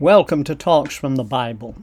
Welcome to Talks from the Bible.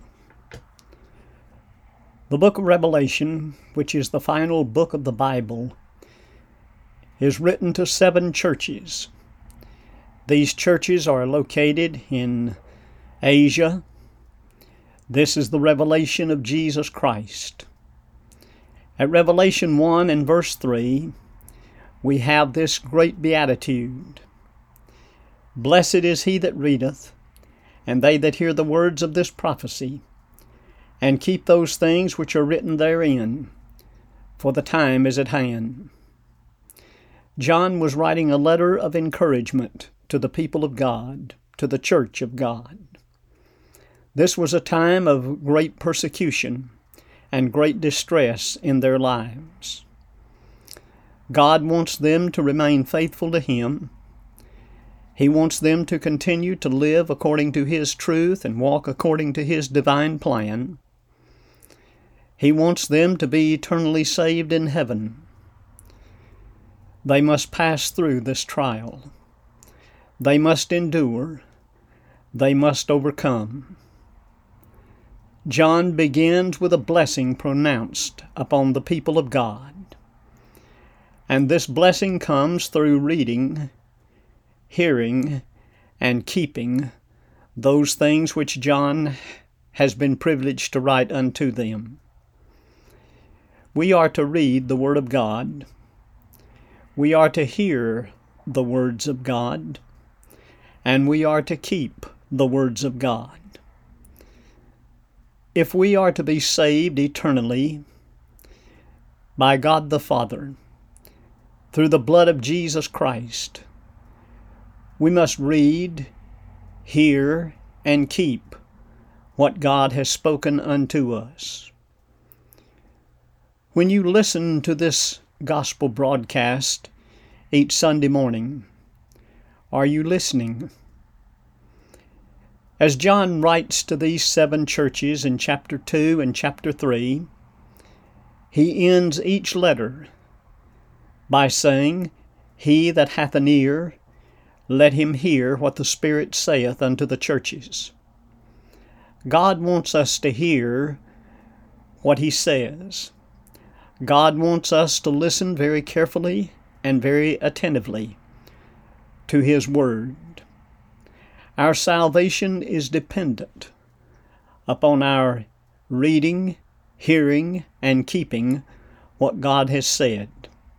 The book of Revelation, which is the final book of the Bible, is written to 7 churches. These churches are located in Asia. This is the revelation of Jesus Christ. At Revelation 1 and verse 3, we have this great beatitude. Blessed is he that readeth, and they that hear the words of this prophecy, and keep those things which are written therein, for the time is at hand. John was writing a letter of encouragement to the people of God, to the church of God. This was a time of great persecution and great distress in their lives. God wants them to remain faithful to Him. He wants them to continue to live according to His truth and walk according to His divine plan. He wants them to be eternally saved in heaven. They must pass through this trial. They must endure. They must overcome. John begins with a blessing pronounced upon the people of God. And this blessing comes through reading, hearing, and keeping those things which John has been privileged to write unto them. We are to read the Word of God. We are to hear the words of God. And we are to keep the words of God. If we are to be saved eternally by God the Father, through the blood of Jesus Christ, we must read, hear, and keep what God has spoken unto us. When you listen to this gospel broadcast each Sunday morning, are you listening? As John writes to these 7 churches in chapter 2 and chapter 3, he ends each letter by saying, "He that hath an ear, let him hear what the Spirit saith unto the churches." God wants us to hear what He says. God wants us to listen very carefully and very attentively to His Word. Our salvation is dependent upon our reading, hearing, and keeping what God has said.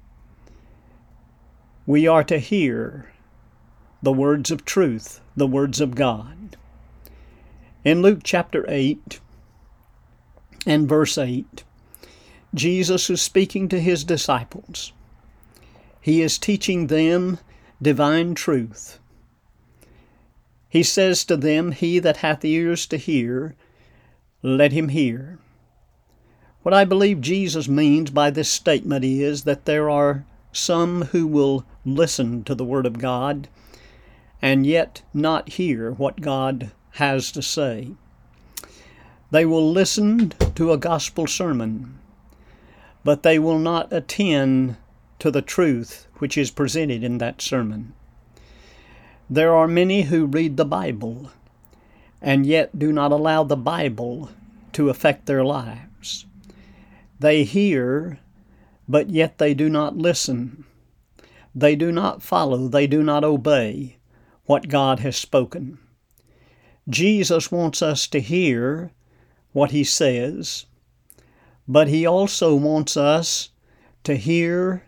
We are to hear the words of truth, the words of God. In Luke chapter 8 and verse 8, Jesus is speaking to His disciples. He is teaching them divine truth. He says to them, "He that hath ears to hear, let him hear." What I believe Jesus means by this statement is that there are some who will listen to the Word of God and yet not hear what God has to say. They will listen to a gospel sermon, but they will not attend to the truth which is presented in that sermon. There are many who read the Bible and yet do not allow the Bible to affect their lives. They hear, but yet they do not listen. They do not follow, they do not obey what God has spoken. Jesus wants us to hear what He says, but He also wants us to hear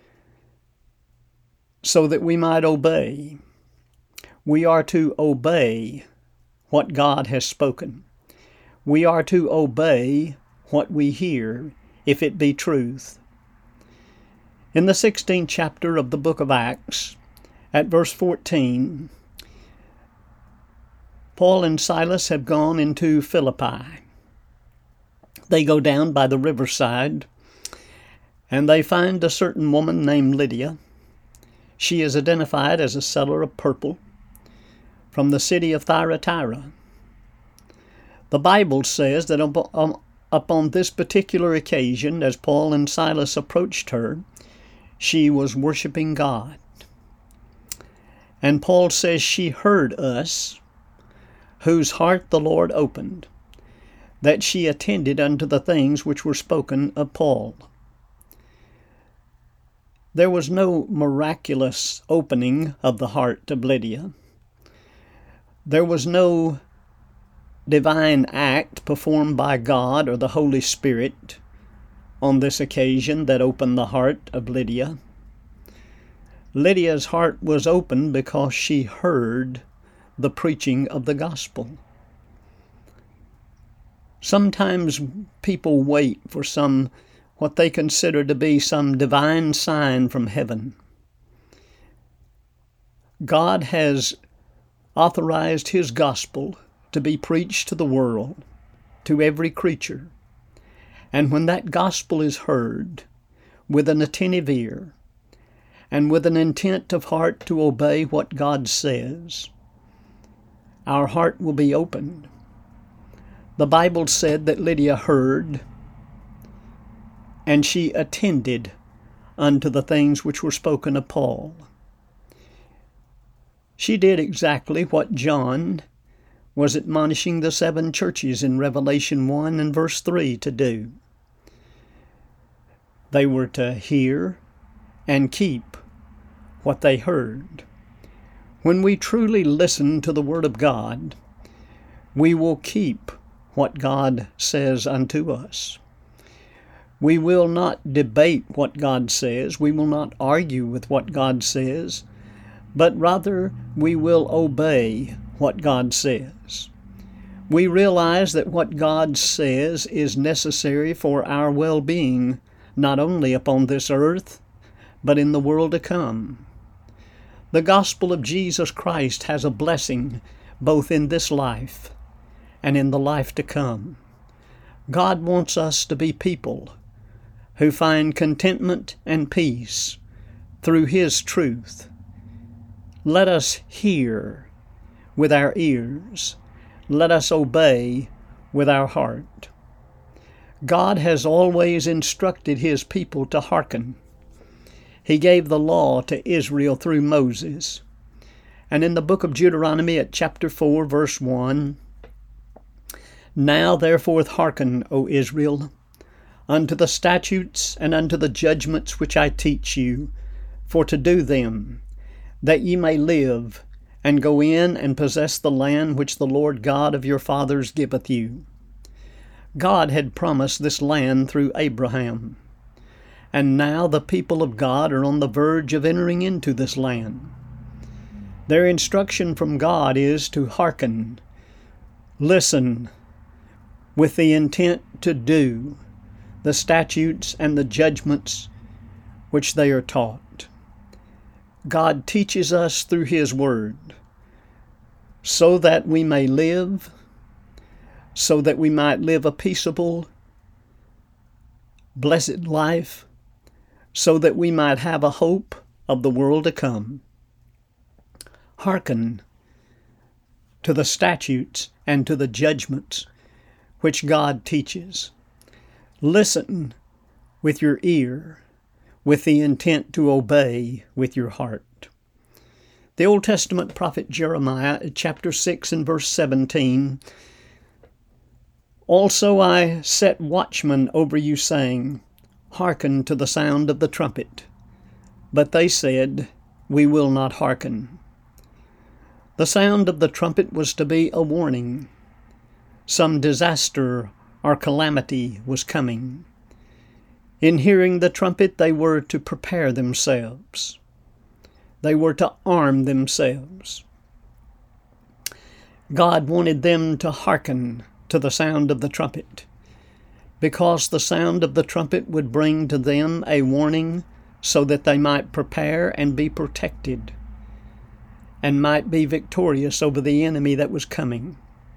so that we might obey. We are to obey what God has spoken. We are to obey what we hear, if it be truth. In the 16th chapter of the book of Acts, at verse 14, Paul and Silas have gone into Philippi. They go down by the riverside, and they find a certain woman named Lydia. She is identified as a seller of purple from the city of Thyatira. The Bible says that upon this particular occasion, as Paul and Silas approached her, she was worshiping God. And Paul says she heard us whose heart the Lord opened, that she attended unto the things which were spoken of Paul. There was no miraculous opening of the heart of Lydia. There was no divine act performed by God or the Holy Spirit on this occasion that opened the heart of Lydia. Lydia's heart was opened because she heard the preaching of the gospel. Sometimes people wait for what they consider to be some divine sign from heaven. God has authorized His gospel to be preached to the world, to every creature. And when that gospel is heard with an attentive ear and with an intent of heart to obey what God says, our heart will be opened. The Bible said that Lydia heard, and she attended unto the things which were spoken of Paul. She did exactly what John was admonishing the 7 churches in Revelation 1 and verse 3 to do. They were to hear and keep what they heard. When we truly listen to the Word of God, we will keep what God says unto us. We will not debate what God says. We will not argue with what God says, but rather we will obey what God says. We realize that what God says is necessary for our well-being, not only upon this earth, but in the world to come. The gospel of Jesus Christ has a blessing both in this life and in the life to come. God wants us to be people who find contentment and peace through His truth. Let us hear with our ears. Let us obey with our heart. God has always instructed His people to hearken. He gave the law to Israel through Moses. And in the book of Deuteronomy at chapter 4, verse 1, Now therefore hearken, O Israel, unto the statutes and unto the judgments which I teach you, for to do them, that ye may live, and go in and possess the land which the Lord God of your fathers giveth you. God had promised this land through Abraham, and now the people of God are on the verge of entering into this land. Their instruction from God is to hearken, listen, with the intent to do the statutes and the judgments which they are taught. God teaches us through His Word so that we may live, so that we might live a peaceable, blessed life, so that we might have a hope of the world to come. Hearken to the statutes and to the judgments which God teaches. Listen with your ear, with the intent to obey with your heart. The Old Testament prophet Jeremiah, chapter 6 and verse 17, Also I set watchmen over you, saying, Hearken to the sound of the trumpet. But they said, We will not hearken. The sound of the trumpet was to be a warning. Some disaster or calamity was coming. In hearing the trumpet, they were to prepare themselves. They were to arm themselves. God wanted them to hearken to the sound of the trumpet, because the sound of the trumpet would bring to them a warning so that they might prepare and be protected and might be victorious over the enemy that was coming.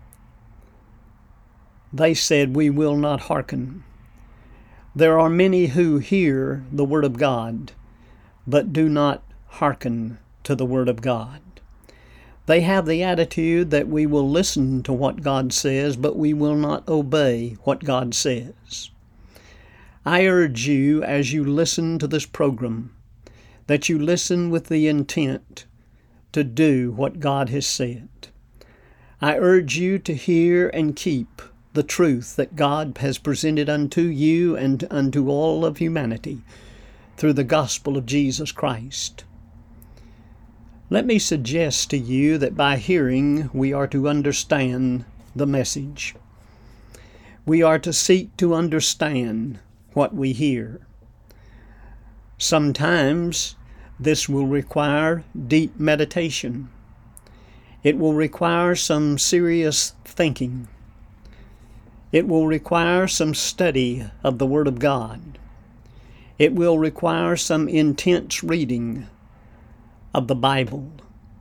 They said, We will not hearken. There are many who hear the Word of God, but do not hearken to the Word of God. They have the attitude that we will listen to what God says, but we will not obey what God says. I urge you, as you listen to this program, that you listen with the intent to do what God has said. I urge you to hear and keep the truth that God has presented unto you and unto all of humanity through the gospel of Jesus Christ. Let me suggest to you that by hearing we are to understand the message. We are to seek to understand what we hear. Sometimes this will require deep meditation. It will require some serious thinking. It will require some study of the Word of God. It will require some intense reading of the Bible.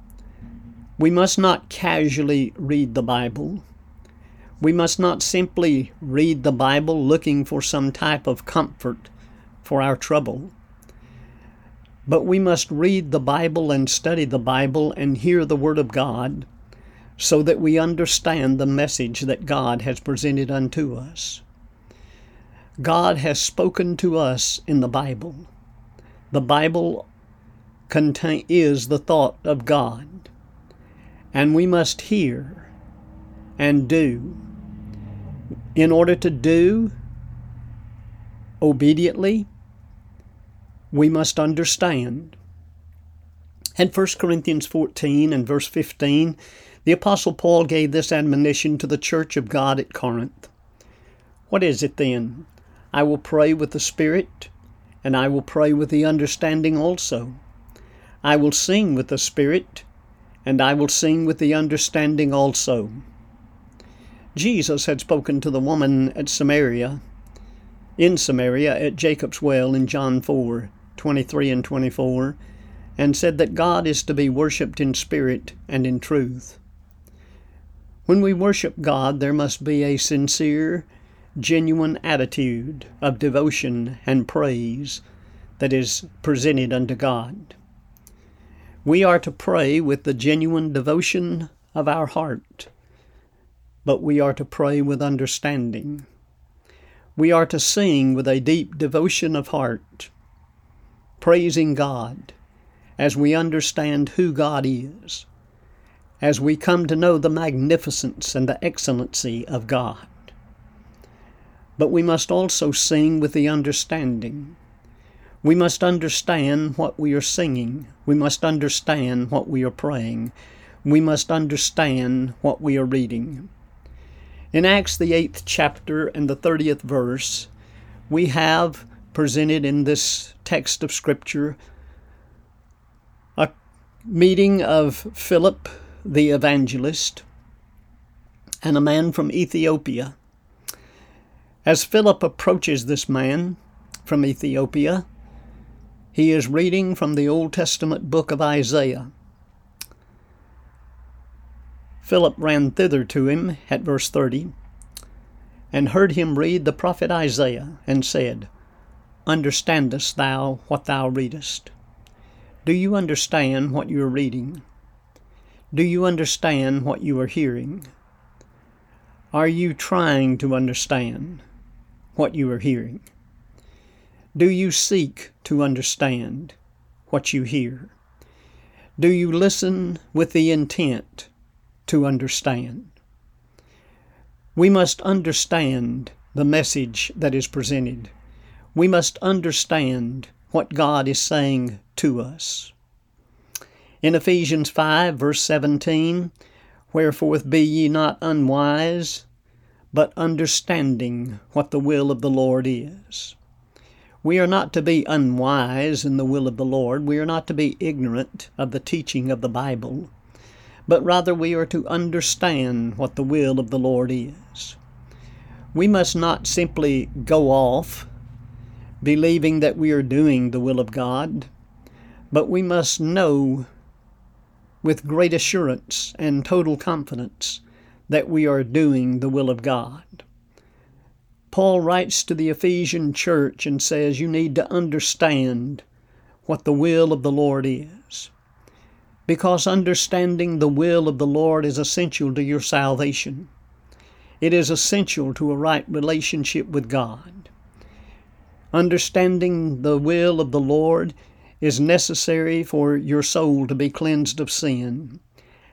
We must not casually read the Bible. We must not simply read the Bible looking for some type of comfort for our trouble. But we must read the Bible and study the Bible and hear the Word of God so that we understand the message that God has presented unto us. God has spoken to us in the Bible. The Bible is the thought of God, and we must hear and do. In order to do obediently, we must understand. In 1 Corinthians 14 and verse 15, the Apostle Paul gave this admonition to the church of God at Corinth. What is it then? I will pray with the Spirit, and I will pray with the understanding also. I will sing with the Spirit, and I will sing with the understanding also. Jesus had spoken to the woman in Samaria at Jacob's well in John 4:23 and 24, and said that God is to be worshipped in spirit and in truth. When we worship God, there must be a sincere, genuine attitude of devotion and praise that is presented unto God. We are to pray with the genuine devotion of our heart, but we are to pray with understanding. We are to sing with a deep devotion of heart, praising God as we understand who God is, as we come to know the magnificence and the excellency of God. But we must also sing with the understanding. We must understand what we are singing. We must understand what we are praying. We must understand what we are reading. In Acts, the 8th chapter and the 30th verse, we have presented in this text of Scripture a meeting of Philip the evangelist and a man from Ethiopia. As Philip approaches this man from Ethiopia, he is reading from the Old Testament book of Isaiah. Philip ran thither to him at verse 30 and heard him read the prophet Isaiah and said, Understandest thou what thou readest? Do you understand what you are reading? Do you understand what you are hearing? Are you trying to understand what you are hearing? Do you seek to understand what you hear? Do you listen with the intent to understand? We must understand the message that is presented. We must understand what God is saying to us. In Ephesians 5, verse 17, Wherefore be ye not unwise, but understanding what the will of the Lord is. We are not to be unwise in the will of the Lord. We are not to be ignorant of the teaching of the Bible, but rather we are to understand what the will of the Lord is. We must not simply go off believing that we are doing the will of God, but we must know with great assurance and total confidence that we are doing the will of God. Paul writes to the Ephesian church and says you need to understand what the will of the Lord is, because understanding the will of the Lord is essential to your salvation. It is essential to a right relationship with God. Understanding the will of the Lord is necessary for your soul to be cleansed of sin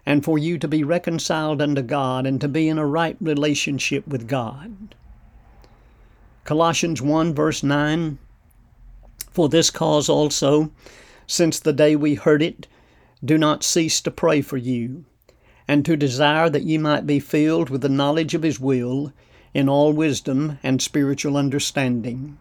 and for you to be reconciled unto God and to be in a right relationship with God. Colossians 1 verse 9, for this cause also, since the day we heard it, do not cease to pray for you, and to desire that ye might be filled with the knowledge of His will, in all wisdom and spiritual understanding.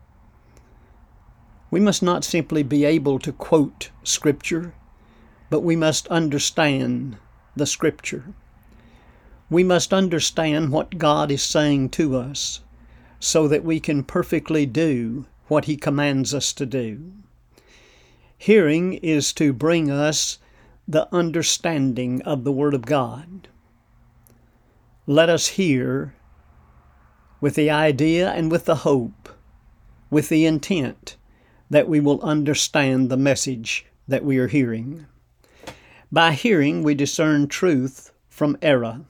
We must not simply be able to quote Scripture, but we must understand the Scripture. We must understand what God is saying to us so that we can perfectly do what He commands us to do. Hearing is to bring us the understanding of the Word of God. Let us hear with the idea and with the hope, with the intent that we will understand the message that we are hearing. By hearing, we discern truth from error.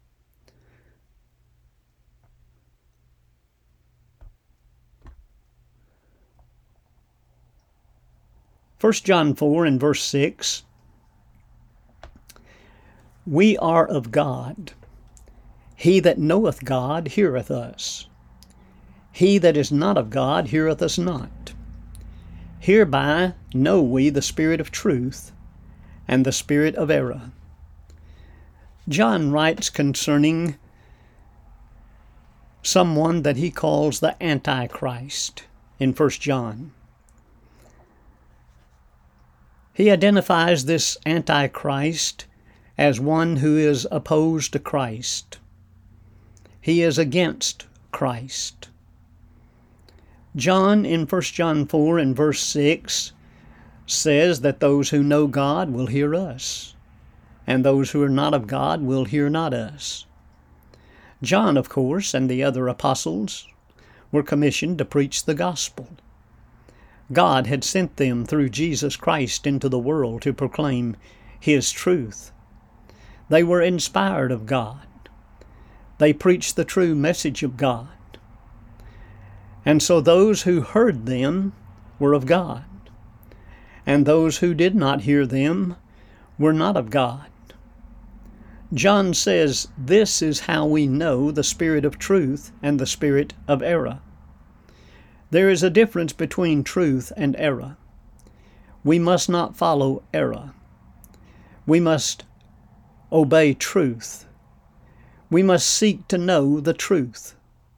First John 4 and verse 6, we are of God. He that knoweth God heareth us. He that is not of God heareth us not. Hereby know we the spirit of truth and the spirit of error. John writes concerning someone that he calls the Antichrist in 1 John. He identifies this Antichrist as one who is opposed to Christ. He is against Christ. John in 1 John 4 and verse 6 says that those who know God will hear us, and those who are not of God will hear not us. John, of course, and the other apostles were commissioned to preach the gospel. God had sent them through Jesus Christ into the world to proclaim His truth. They were inspired of God. They preached the true message of God. And so those who heard them were of God, and those who did not hear them were not of God. John says, this is how we know the spirit of truth and the spirit of error. There is a difference between truth and error. We must not follow error. We must obey truth. We must seek to know the truth.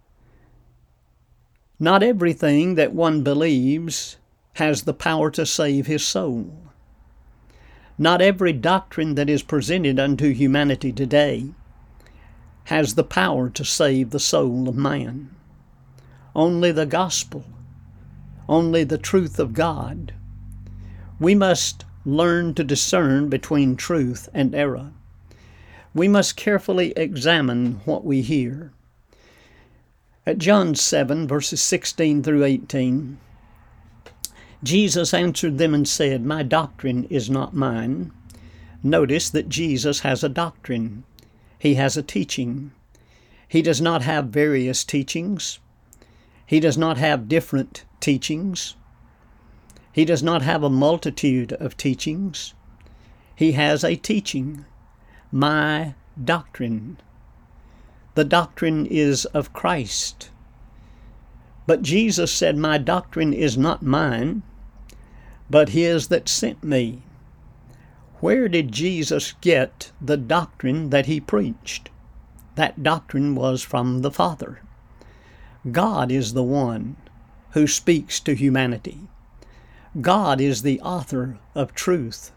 Not everything that one believes has the power to save his soul. Not every doctrine that is presented unto humanity today has the power to save the soul of man. Only the gospel, only the truth of God. We must learn to discern between truth and error. We must carefully examine what we hear. At John 7, verses 16 through 18, Jesus answered them and said, my doctrine is not mine. Notice that Jesus has a doctrine. He has a teaching. He does not have various teachings. He does not have different teachings. He does not have a multitude of teachings. He has a teaching, my doctrine. The doctrine is of Christ. But Jesus said, my doctrine is not mine, but His that sent me. Where did Jesus get the doctrine that He preached? That doctrine was from the Father. God is the one who speaks to humanity. God is the author of truth.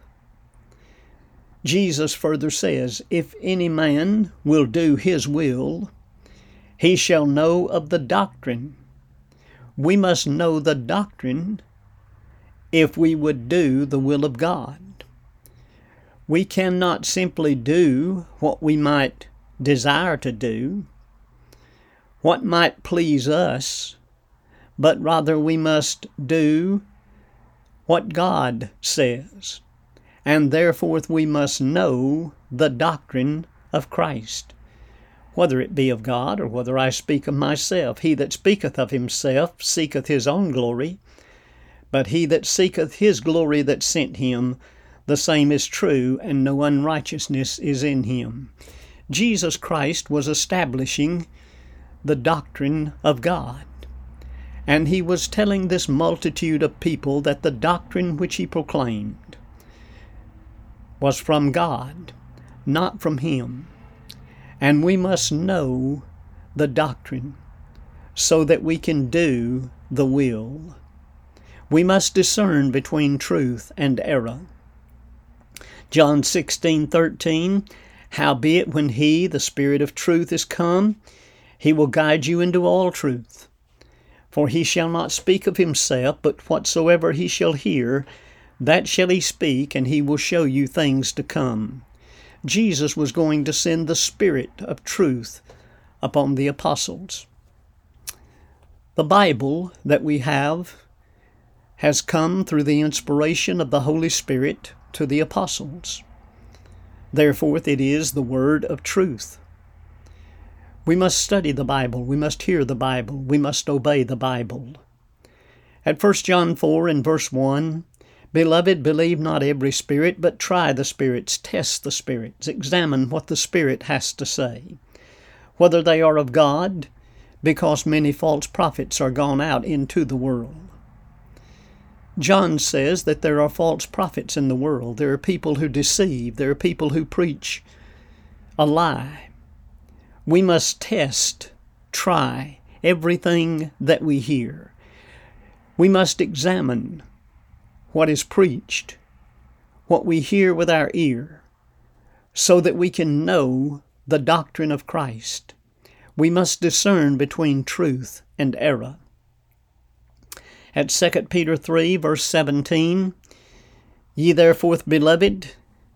Jesus further says, if any man will do His will, he shall know of the doctrine. We must know the doctrine if we would do the will of God. We cannot simply do what we might desire to do, what might please us, but rather we must do what God says. And therefore we must know the doctrine of Christ, whether it be of God or whether I speak of myself. He that speaketh of himself seeketh his own glory, but he that seeketh His glory that sent him, the same is true, and no unrighteousness is in him. Jesus Christ was establishing the doctrine of God. And he was telling this multitude of people that the doctrine which he proclaimed was from God, not from him. And we must know the doctrine so that we can do the will. We must discern between truth and error. John 16:13, howbeit when he, the Spirit of truth, is come, he will guide you into all truth. For he shall not speak of himself, but whatsoever he shall hear, that shall he speak, and he will show you things to come. Jesus was going to send the Spirit of truth upon the apostles. The Bible that we have has come through the inspiration of the Holy Spirit to the apostles. Therefore, it is the word of truth. We must study the Bible. We must hear the Bible. We must obey the Bible. At 1 John 4 and verse 1, Beloved, believe not every spirit, but try the spirits, test the spirits, examine what the Spirit has to say, whether they are of God, because many false prophets are gone out into the world. John says that there are false prophets in the world. There are people who deceive. There are people who preach a lie. We must test, try everything that we hear. We must examine what is preached, what we hear with our ear, so that we can know the doctrine of Christ. We must discern between truth and error. At 2 Peter 3, verse 17, Ye therefore, beloved,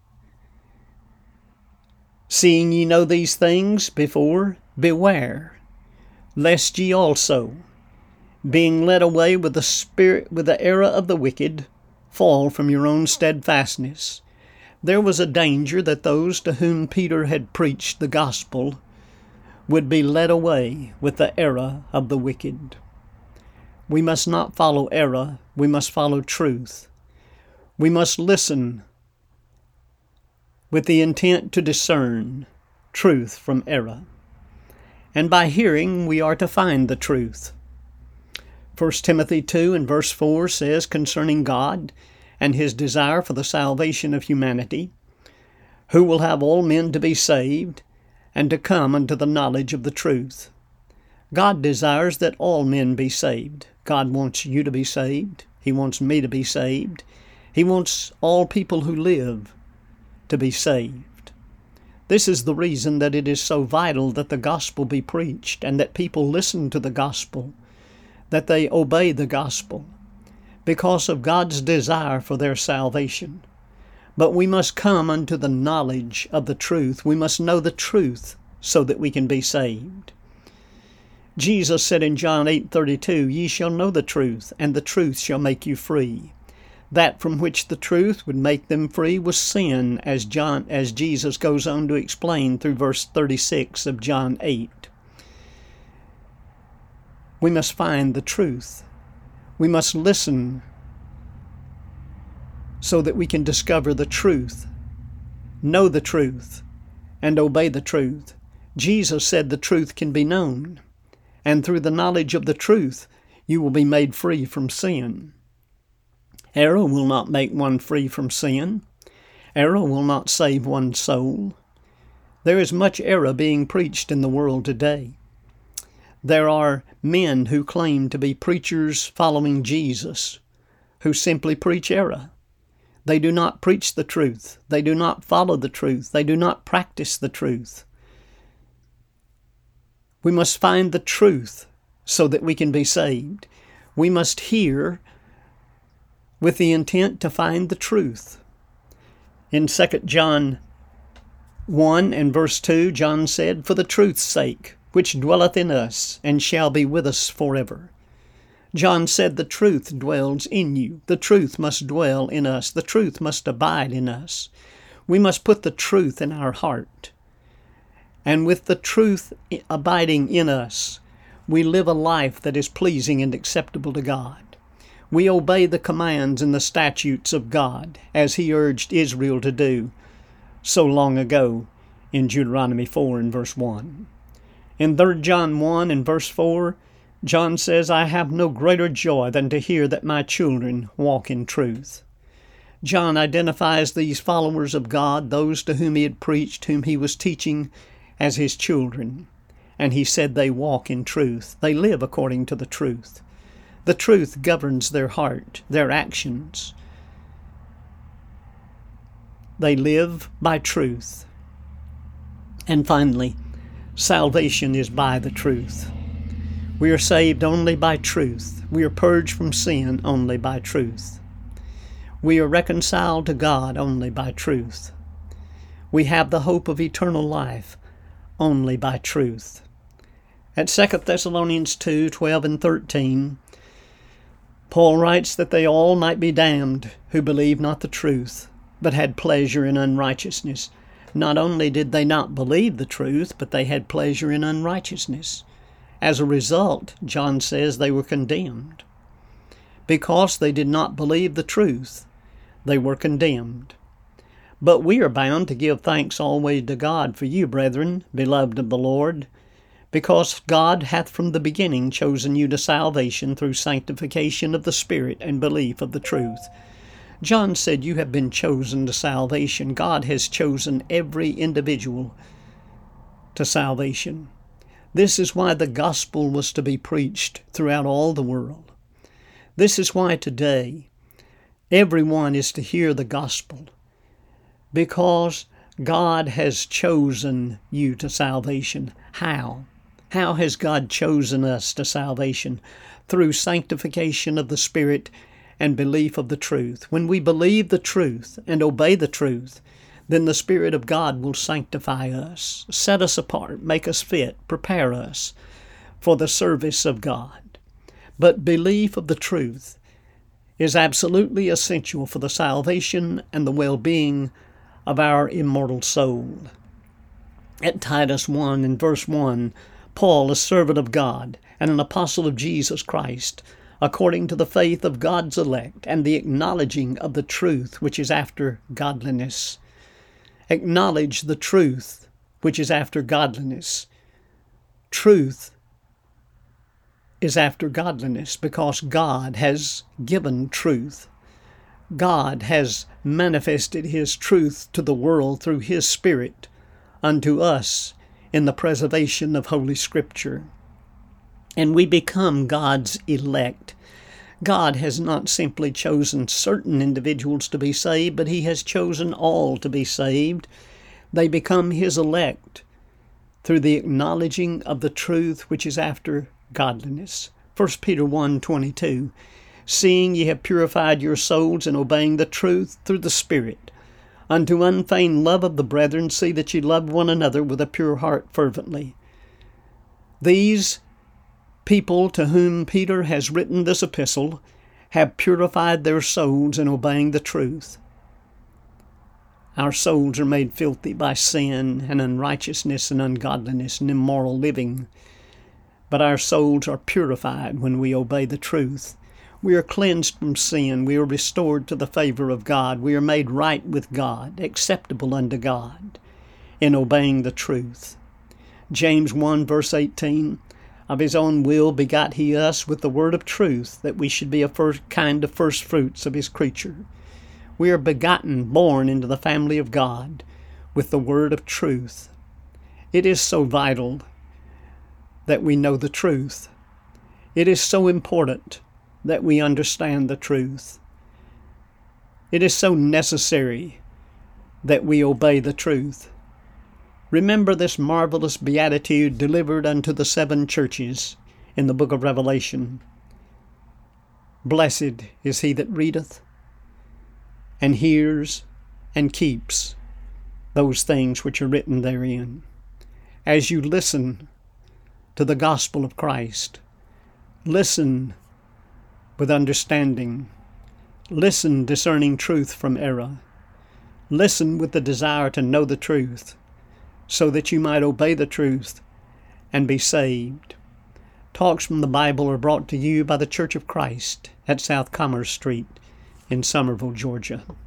seeing ye know these things before, beware, lest ye also, being led away with the error of the wicked, fall from your own steadfastness. There was a danger that those to whom Peter had preached the gospel would be led away with the error of the wicked. We must not follow error, we must follow truth. We must listen with the intent to discern truth from error. And by hearing, we are to find the truth. 1 Timothy 2 and verse 4 says concerning God and his desire for the salvation of humanity, who will have all men to be saved and to come unto the knowledge of the truth. God desires that all men be saved. God wants you to be saved. He wants me to be saved. He wants all people who live to be saved. This is the reason that it is so vital that the gospel be preached and that people listen to the gospel, that they obey the gospel, because of God's desire for their salvation. But we must come unto the knowledge of the truth. We must know the truth so that we can be saved. Jesus said in John 8:32, Ye shall know the truth, and the truth shall make you free. That from which the truth would make them free was sin, as Jesus goes on to explain through verse 36 of John 8. We must find the truth. We must listen so that we can discover the truth, know the truth, and obey the truth. Jesus said the truth can be known, and through the knowledge of the truth, you will be made free from sin. Error will not make one free from sin. Error will not save one's soul. There is much error being preached in the world today. There are men who claim to be preachers following Jesus, who simply preach error. They do not preach the truth. They do not follow the truth. They do not practice the truth. We must find the truth so that we can be saved. We must hear with the intent to find the truth. In 2 John 1 and verse 2, John said, For the truth's sake, which dwelleth in us, and shall be with us forever. John said the truth dwells in you. The truth must dwell in us. The truth must abide in us. We must put the truth in our heart. And with the truth abiding in us, we live a life that is pleasing and acceptable to God. We obey the commands and the statutes of God, as He urged Israel to do so long ago in Deuteronomy 4 and verse 1. In 3 John 1 and verse 4, John says, I have no greater joy than to hear that my children walk in truth. John identifies these followers of God, those to whom he had preached, whom he was teaching, as his children. And he said they walk in truth. They live according to the truth. The truth governs their heart, their actions. They live by truth. And finally, salvation is by the truth. We are saved only by truth. We are purged from sin only by truth. We are reconciled to God only by truth. We have the hope of eternal life only by truth. At 2 Thessalonians 2, 12 and 13, Paul writes that they all might be damned who believed not the truth, but had pleasure in unrighteousness. Not only did they not believe the truth, but they had pleasure in unrighteousness. As a result, John says they were condemned. Because they did not believe the truth, they were condemned. But we are bound to give thanks always to God for you, brethren, beloved of the Lord, because God hath from the beginning chosen you to salvation through sanctification of the Spirit and belief of the truth. John said you have been chosen to salvation. God has chosen every individual to salvation. This is why the gospel was to be preached throughout all the world. This is why today everyone is to hear the gospel, because God has chosen you to salvation. How? How has God chosen us to salvation? Through sanctification of the Spirit and belief of the truth. When we believe the truth and obey the truth, then the Spirit of God will sanctify us, set us apart, make us fit, prepare us for the service of God. But belief of the truth is absolutely essential for the salvation and the well-being of our immortal soul. At Titus 1 and verse 1, Paul, a servant of God and an apostle of Jesus Christ, according to the faith of God's elect and the acknowledging of the truth which is after godliness. Acknowledge the truth which is after godliness. Truth is after godliness because God has given truth. God has manifested His truth to the world through His Spirit unto us in the preservation of Holy Scripture. And we become God's elect. God has not simply chosen certain individuals to be saved, but He has chosen all to be saved. They become His elect through the acknowledging of the truth which is after godliness. 1 Peter 1:22, seeing ye have purified your souls in obeying the truth through the Spirit, unto unfeigned love of the brethren, see that ye love one another with a pure heart fervently. These people to whom Peter has written this epistle have purified their souls in obeying the truth. Our souls are made filthy by sin and unrighteousness and ungodliness and immoral living. But our souls are purified when we obey the truth. We are cleansed from sin. We are restored to the favor of God. We are made right with God, acceptable unto God, in obeying the truth. James 1 verse 18, of His own will begot He us with the word of truth, that we should be a kind of first fruits of His creature. We are begotten, born into the family of God, with the word of truth. It is so vital that we know the truth. It is so important that we understand the truth. It is so necessary that we obey the truth. Remember this marvelous beatitude delivered unto the 7 churches in the book of Revelation. Blessed is he that readeth and hears and keeps those things which are written therein. As you listen to the gospel of Christ, listen with understanding. Listen discerning truth from error. Listen with the desire to know the truth, so that you might obey the truth and be saved. Talks from the Bible are brought to you by the Church of Christ at South Commerce Street in Somerville, Georgia.